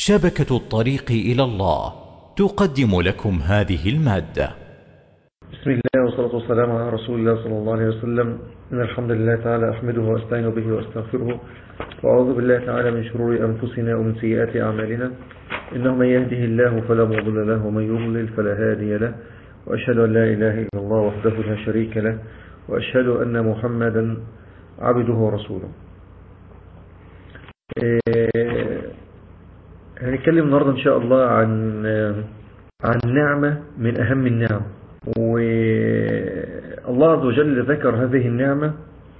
شبكة الطريق إلى الله تقدم لكم هذه المادة. بسم الله والصلاة والسلام على رسول الله صلى الله عليه وسلم. إن الحمد لله تعالى أحمده وأستعين به وأستغفره، وأعوذ بالله تعالى من شرور أنفسنا ومن سيئات أعمالنا. إنه من يهده الله فلا مضل له ومن يضلل فلا هادي له، وأشهد أن لا إله إلا الله وحده لا شريك له، وأشهد أن محمدا عبده ورسوله. هنتكلم النهاردة إن شاء الله عن نعمة من أهم النعم، والله عز وجل ذكر هذه النعمة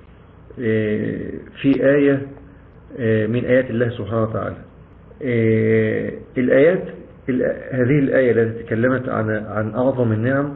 في آية من آيات الله سبحانه وتعالى. هذه الآية التي تكلمت عن أعظم النعم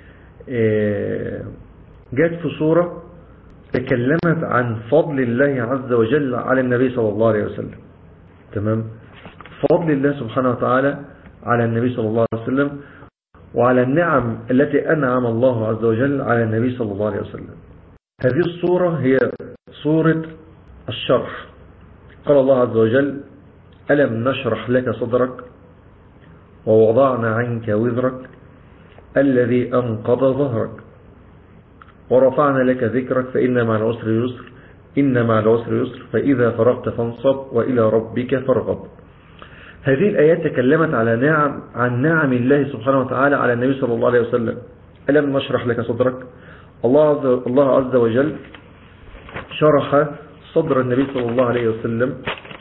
جاءت في سورة تكلمت عن فضل الله عز وجل على النبي صلى الله عليه وسلم. تمام؟ فضل الله سبحانه وتعالى على النبي صلى الله عليه وسلم، وعلى النعم التي أنعم الله عز وجل على النبي صلى الله عليه وسلم. هذه الصورة هي صورة الشرح. قال الله عز وجل: ألم نشرح لك صدرك ووضعنا عنك وزرك الذي أنقض ظهرك ورفعنا لك ذكرك فإن مع العسر يسر إن مع العسر يسر فإذا فرغت فانصب وإلى ربك فارغب. هذه الآيات تكلمت عن نعم الله سبحانه وتعالى على النبي صلى الله عليه وسلم. ألم نشرح لك صدرك. الله عز وجل شرح صدر النبي صلى الله عليه وسلم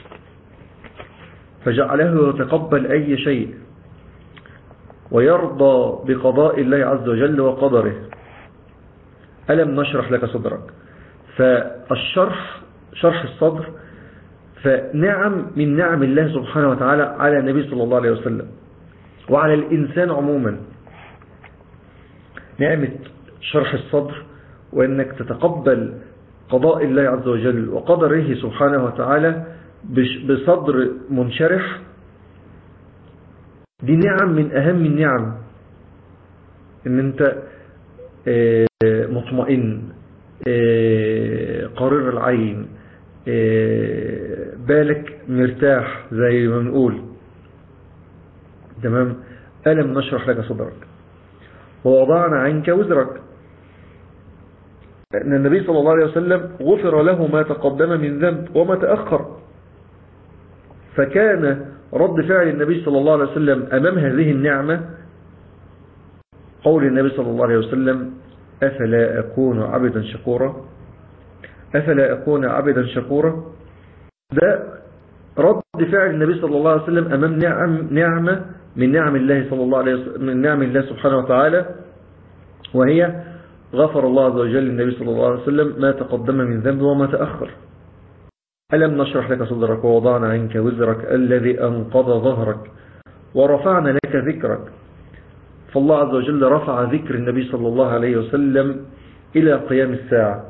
فجعله يتقبل أي شيء ويرضى بقضاء الله عز وجل وقدره. ألم نشرح لك صدرك. فالشرح، شرح الصدر، فنعم من نعم الله سبحانه وتعالى على النبي صلى الله عليه وسلم وعلى الإنسان عموما. نعمة شرح الصدر، وأنك تتقبل قضاء الله عز وجل وقدره سبحانه وتعالى بصدر منشرح، دي نعم من أهم النعم. ان انت مطمئن، قرير العين، بالك مرتاح زي ما بنقول. تمام؟ ألم نشرح لك صدرك ووضعنا عنك وزرك. أن النبي صلى الله عليه وسلم غفر له ما تقدم من ذنب وما تأخر، فكان رد فعل النبي صلى الله عليه وسلم أمام هذه النعمة قول النبي صلى الله عليه وسلم: أفلا أكون عبدا شكورا. أفلا أكون عبدا شكورا. ده رد فعل النبي صلى الله عليه وسلم أمام نعمة من نعم الله صلى الله عليه وسلم، من نعم الله سبحانه وتعالى، وهي غفر الله عز وجل للنبي صلى الله عليه وسلم ما تقدم من ذنب وما تأخر. ألم نشرح لك صدرك ووضعنا عنك وزرك الذي أنقض ظهرك ورفعنا لك ذكرك. فالله عز وجل رفع ذكر النبي صلى الله عليه وسلم إلى قيام الساعة.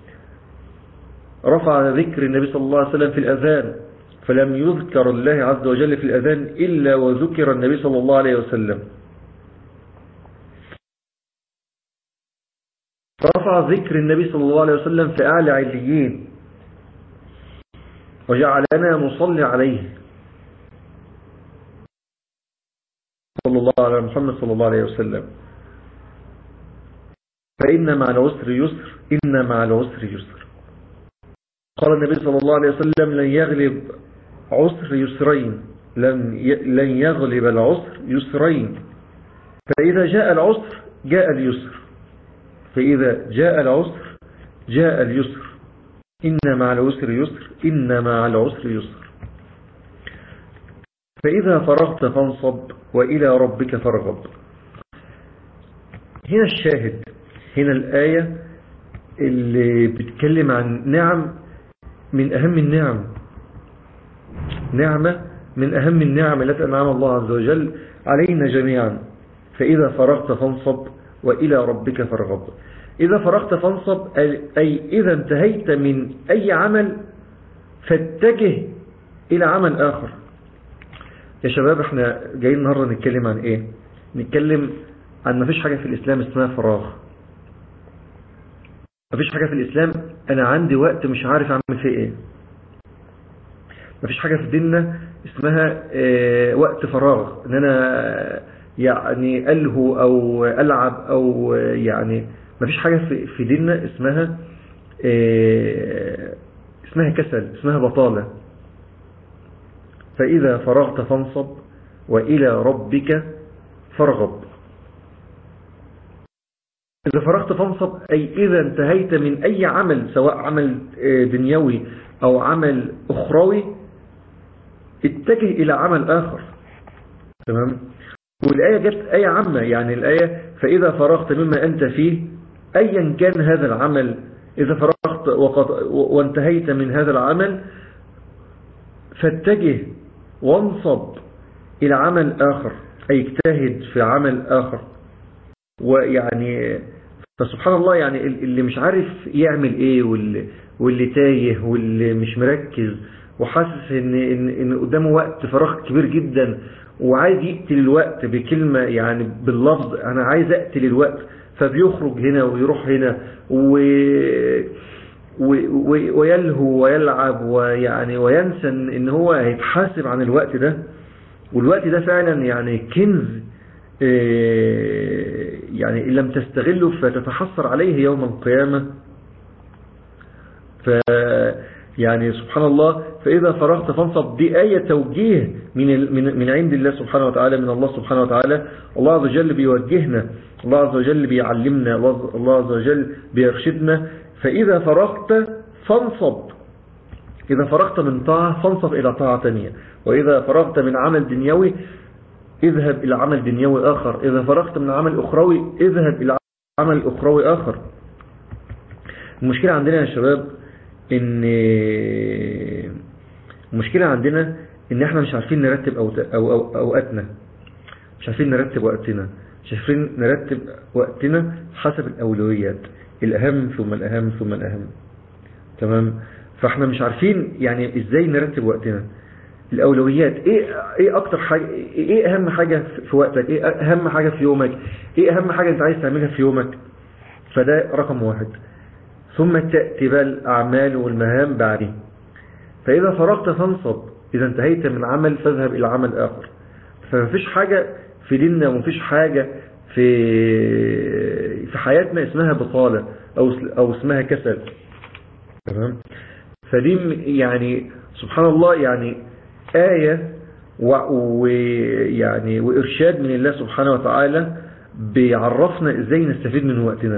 رفع ذكر النبي صلى الله عليه وسلم في الأذان، فلم يذكر الله عز وجل في الأذان إلا وذكر النبي صلى الله عليه وسلم. رفع ذكر النبي صلى الله عليه وسلم في أعلى عليين، وجعلنا نصلي عليه صلى الله على محمد صلى الله عليه وسلم. فإن مع العسر يسر إن مع العسر يسر. قال النبي صلى الله عليه وسلم: لن يغلب عسر يسرين، لن يغلب العسر يسرين، فإذا جاء العسر جاء اليسر، فإذا جاء العسر جاء اليسر، إن مع العسر يسر إن مع العسر يسر، فإذا فرغت فانصب وإلى ربك فارغب. هنا الشاهد، هنا الآية اللي بتتكلم عن نعم من أهم النعم، نعمة من أهم النعم التي أنعم الله عز وجل علينا جميعا. فإذا فرغت فانصب وإلى ربك فارغب. إذا فرغت فانصب أي إذا انتهيت من أي عمل فاتجه إلى عمل آخر. يا شباب، احنا جايين النهاردة نتكلم عن ايه؟ نتكلم عن مفيش حاجة في الإسلام اسمها فراغ. مفيش حاجة في الإسلام أنا عندي وقت مش عارف أعمل فيه ايه. مفيش حاجة في ديننا اسمها وقت فراغ، ان انا يعني ألهو او ألعب، او يعني ما فيش حاجة في ديننا اسمها كسل، اسمها بطالة. فإذا فرغت فانصب وإلى ربك فارغب. إذا فرغت فانصب أي إذا انتهيت من أي عمل، سواء عمل دنيوي أو عمل أخروي، اتجه إلى عمل آخر. تمام. والآية جت آية عامة، يعني الآية فإذا فرغت مما أنت فيه أيا كان هذا العمل، إذا فرغت وانتهيت من هذا العمل فاتجه وانصب إلى عمل آخر، أي اجتهد في عمل آخر. ويعني فسبحان الله، يعني اللي مش عارف يعمل ايه، واللي تايه، واللي مش مركز، وحاسس ان قدامه وقت فراغ كبير جدا، وعايز يقتل الوقت بكلمة، يعني باللفظ انا عايز اقتل الوقت، فبيخرج هنا ويروح هنا ويلهو ويلعب، ويعني وينسى ان هو هيتحاسب عن الوقت ده. والوقت ده فعلا يعني كنز، يعني إن لم تستغله فتتحسر عليه يوم القيامة. يعني سبحان الله، فإذا فرغت فانصب، دي آية توجيه من عند الله سبحانه وتعالى، من الله سبحانه وتعالى. الله عز وجل بيوجهنا، الله عز وجل بيعلمنا، الله عز وجل بيرشدنا. فإذا فرغت فانصب، إذا فرغت من طاعة فانصب إلى طاعة تانية. وإذا فرغت من عمل دنيوي اذهب إلى عمل دنيوي آخر. إذا فرغت من عمل أخروي اذهب إلى عمل أخروي آخر. المشكلة عندنا يا شباب المشكلة عندنا إن إحنا مش عارفين نرتب أوقاتنا، مش عارفين نرتب وقتنا، مش عارفين نرتب وقتنا حسب الأولويات، الأهم ثم الأهم ثم الأهم. تمام. فإحنا مش عارفين يعني إزاي نرتب وقتنا، الأولويات ايه اكتر حاجة، ايه اهم حاجة في وقتك، ايه اهم حاجة في يومك، ايه اهم حاجة انت عايز تعملها في يومك. فده رقم واحد. ثم تأتي بقى الأعمال والمهام بعدين. فإذا فرغت فانصب، إذا انتهيت من عمل فاذهب إلى عمل آخر. فمفيش حاجة في ديننا ومفيش حاجة في حياتنا اسمها بطالة أو اسمها كسل. تمام. فدي يعني سبحان الله، يعني آية ويعني وإرشاد من الله سبحانه وتعالى بيعرفنا إزاي نستفيد من وقتنا.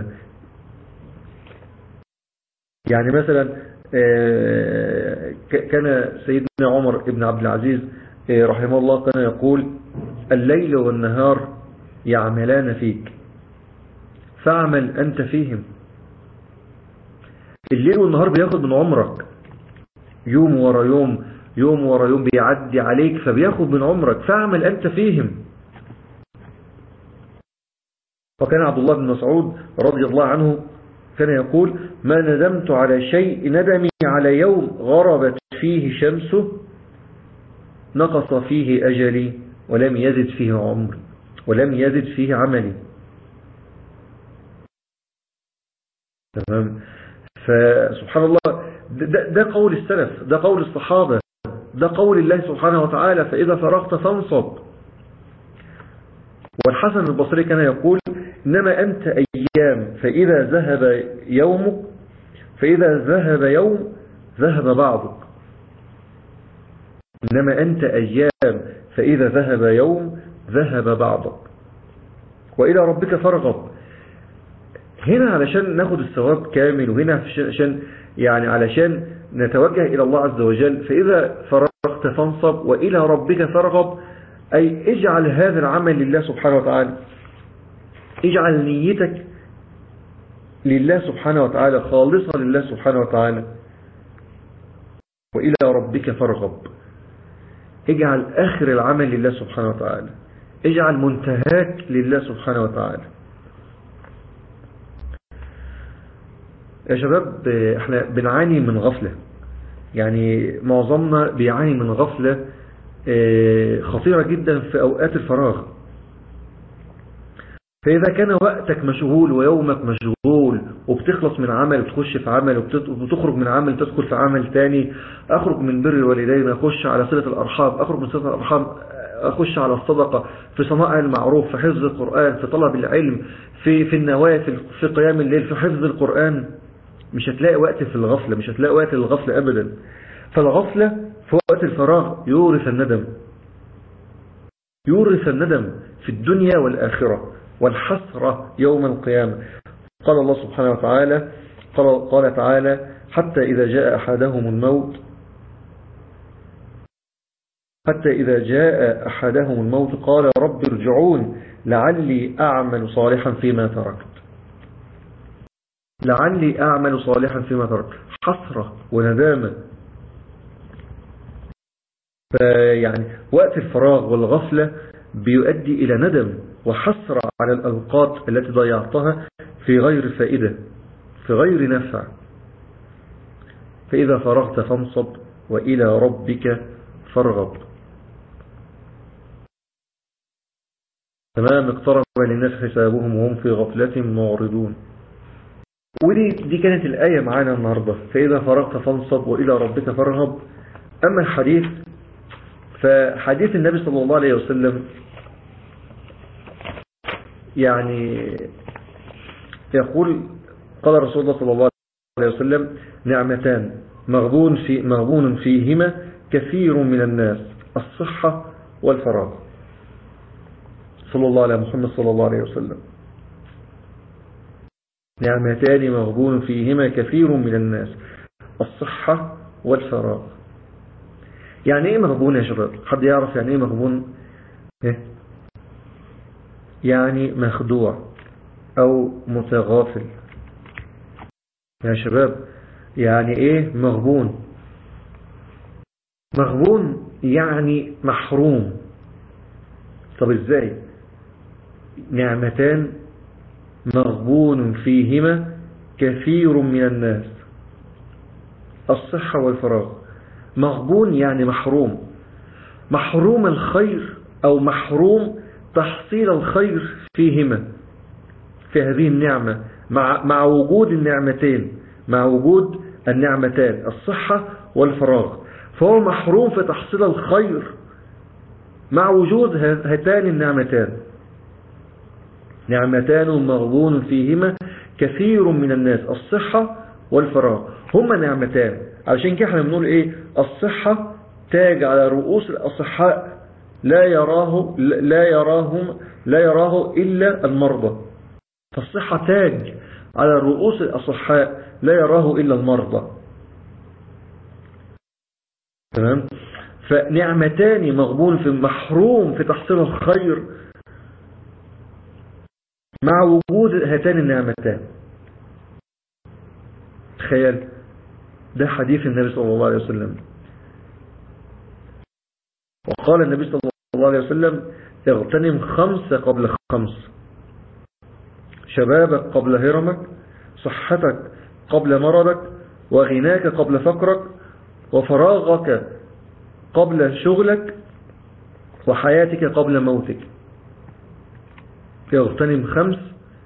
يعني مثلا كان سيدنا عمر بن عبد العزيز رحمه الله كان يقول: الليل والنهار يعملان فيك فاعمل أنت فيهم. الليل والنهار بياخد من عمرك، يوم ورا يوم، يوم ورا يوم بيعدي عليك، فبياخد من عمرك، فاعمل أنت فيهم. وكان عبد الله بن مسعود رضي الله عنه كان يقول: ما ندمت على شيء ندمي على يوم غربت فيه شمسه نقص فيه أجلي ولم يزد فيه عمري ولم يزد فيه عملي. تمام. فسبحان الله، ده قول السلف، ده قول الصحابة، ده قول الله سبحانه وتعالى: فإذا فرغت فانصب. والحسن البصري كان يقول: إنما أنت أيام فإذا ذهب يومك، فإذا ذهب يوم ذهب بعضك. إنما أنت أيام فإذا ذهب يوم ذهب بعضك وإلى ربك فارغب. هنا علشان ناخد الثواب كامل، وهنا علشان نتوجه إلى الله عز وجل. فإذا فرغت فانصب وإلى ربك فارغب، أي اجعل هذا العمل لله سبحانه وتعالى، اجعل نيتك لله سبحانه وتعالى، خالصة لله سبحانه وتعالى. وإلى ربك فارغب، اجعل آخر العمل لله سبحانه وتعالى، اجعل منتهاك لله سبحانه وتعالى. يا شباب، احنا بنعاني من غفلة، يعني معظمنا بيعاني من غفلة خطيرة جدا في أوقات الفراغ. فإذا كان وقتك مشغول ويومك مشغول وبتخلص من عمل وتخش في عمل وبتخرج من عمل تدخل في عمل تاني. أخرج من بر الوالدين أخش على صلة الأرحام، أخرج من صلة الأرحام أخش على الصدقة، في صنائع المعروف، في حفظ القرآن، في طلب العلم، في النوافل، في قيام الليل، في حفظ القرآن. مش هتلاقي وقت في الغفلة، مش هتلاقي وقت للغفلة أبدا. فالغفلة في وقت الفراغ يورث الندم، يورث الندم في الدنيا والآخرة والحسرة يوم القيامة. قال الله سبحانه وتعالى قال تعالى حتى إذا جاء أحدهم الموت قال رب ارجعون لعلي أعمل صالحا فيما تركت. لعلي أعمل صالحا فيما تركت، حسرة وندامة. فيعني وقت الفراغ والغفلة بيؤدي إلى ندم وحسرة على الأوقات التي ضيعتها في غير فائدة، في غير نفع. فإذا فرغت فانصب وإلى ربك فارغب. تمام. اقترب للناس حسابهم وهم في غفلة معرضون. ودي كانت الآية معانا النهاردة، فإذا فرغت فانصب وإلى ربك فارغب. أما الحديث فحديث النبي صلى الله عليه وسلم يعني يقول قال رسول الله صلى الله عليه وسلم نعمتان مغبون فيهما كثير من الناس، الصحة والفراغ. صلى الله على محمد صلى الله عليه وسلم. نعمتان مغبون فيهما كثير من الناس، الصحة والفراغ. يعني ايه مغبون يا شباب؟ حد يعرف يعني ايه مغبون؟ يعني مخدوع او متغافل. يا شباب يعني ايه مغبون؟ مغبون يعني محروم. طب ازاي؟ نعمتان مغبون فيهما كثير من الناس، الصحة والفراغ. مغبون يعني محروم، محروم الخير أو محروم تحصيل الخير فيهما، في هذه النعمة، مع وجود النعمتين، مع وجود النعمتان الصحة والفراغ. فهو محروم في تحصيل الخير مع وجود هاتان النعمتان. نعمتان مغبون فيهما كثير من الناس، الصحة والفراغ. هما نعمتان. علشان كده احنا بنقول ايه؟ الصحة تاج على رؤوس الأصحاء لا يراه إلا المرضى. فالصحة تاج على رؤوس الأصحاء لا يراه إلا المرضى. تمام. فنعمتان مغبون في محروم في تحصيل الخير مع وجود هاتان النعمتان. تخيل، ده حديث النبي صلى الله عليه وسلم. وقال النبي صلى الله عليه وسلم اغتنم 5 قبل 5: شبابك قبل هرمك، صحتك قبل مرضك، وغناك قبل فقرك، وفراغك قبل شغلك، وحياتك قبل موتك. اغتنم 5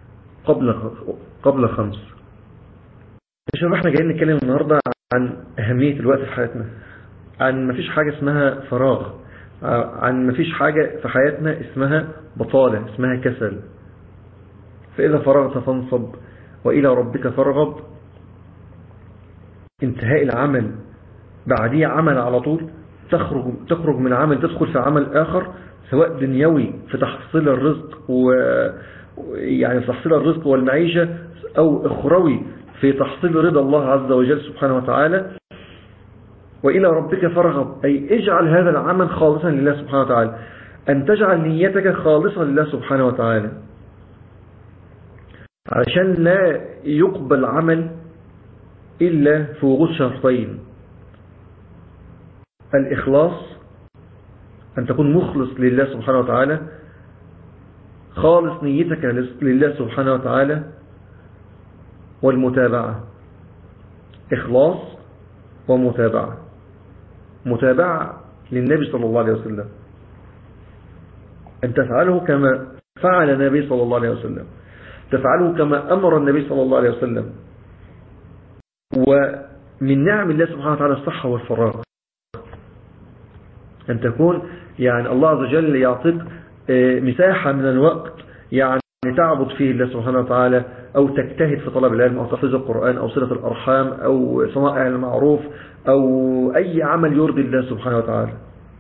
قبل 5. يا شباب احنا جايين نتكلم النهاردة عن أهمية الوقت في حياتنا، عن مفيش حاجة اسمها فراغ، عن مفيش حاجة في حياتنا اسمها بطالة، اسمها كسل. فإذا فرغت فانصب وإلى ربك فارغب. انتهاء العمل بعديه عمل على طول، تخرج من عمل تدخل في عمل آخر، سواء دنيوي في تحصيل الرزق يعني في تحصيل الرزق والمعيشة، أو أخروي في تحصيل رضا الله عز وجل سبحانه وتعالى. وإلى ربك فارغب، أي اجعل هذا العمل خالصا لله سبحانه وتعالى، أن تجعل نيتك خالصة لله سبحانه وتعالى، عشان لا يقبل عمل إلا في وجود شرطين: الإخلاص، أن تكون مخلص لله سبحانه وتعالى، خالص نيتك لله سبحانه وتعالى، والمتابعة. إخلاص ومتابعة، متابعة للنبي صلى الله عليه وسلم، أن تفعله كما فعل النبي صلى الله عليه وسلم. تفعله كما أمر النبي صلى الله عليه وسلم. ومن نعم الله سبحانه وتعالى الصحة والفراغ، أن تكون يعني الله عز وجل يعطيك مساحة من الوقت يعني تعبد فيه الله سبحانه وتعالى، أو تجتهد في طلب العلم، أو تحفظ القرآن، أو صلة الأرحام، أو صنائع المعروف، أو أي عمل يرضي الله سبحانه وتعالى،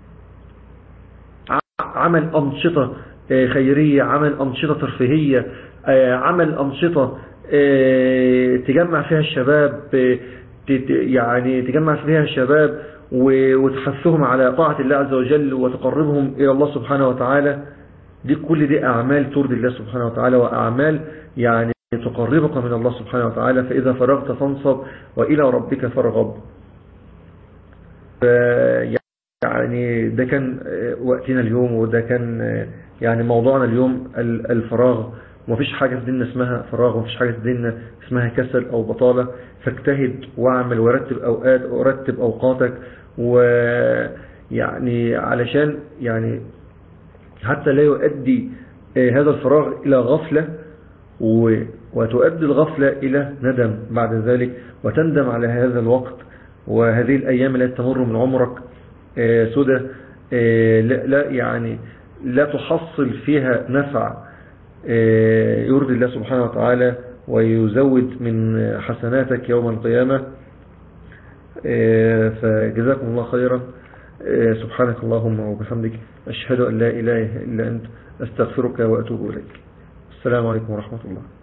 عمل أنشطة خيرية، عمل أنشطة ترفيهية، عمل أنشطة تجمع فيها الشباب، يعني تجمع فيها الشباب وتحثهم على طاعة الله عز وجل وتقربهم إلى الله سبحانه وتعالى. كل دي أعمال ترضي الله سبحانه وتعالى، وأعمال يعني تقربك من الله سبحانه وتعالى. فإذا فرغت فانصب وإلى ربك فارغب. يعني ده كان وقتنا اليوم، وده كان يعني موضوعنا اليوم، الفراغ. ومفيش حاجة في ديننا اسمها فراغ، ومفيش حاجة في ديننا اسمها كسل أو بطالة. فاجتهد واعمل ورتب أوقاتك، ويعني علشان يعني حتى لا يؤدي هذا الفراغ إلى غفلة، وتؤدي الغفلة إلى ندم بعد ذلك، وتندم على هذا الوقت وهذه الأيام التي تمر من عمرك سدى، لا يعني لا تحصل فيها نفع يرضي الله سبحانه وتعالى ويزود من حسناتك يوم القيامة. فجزاكم الله خيرا. سبحانك اللهم وبحمدك، أشهد أن لا إله إلا أنت، أستغفرك وأتوب إليك. السلام عليكم ورحمة الله.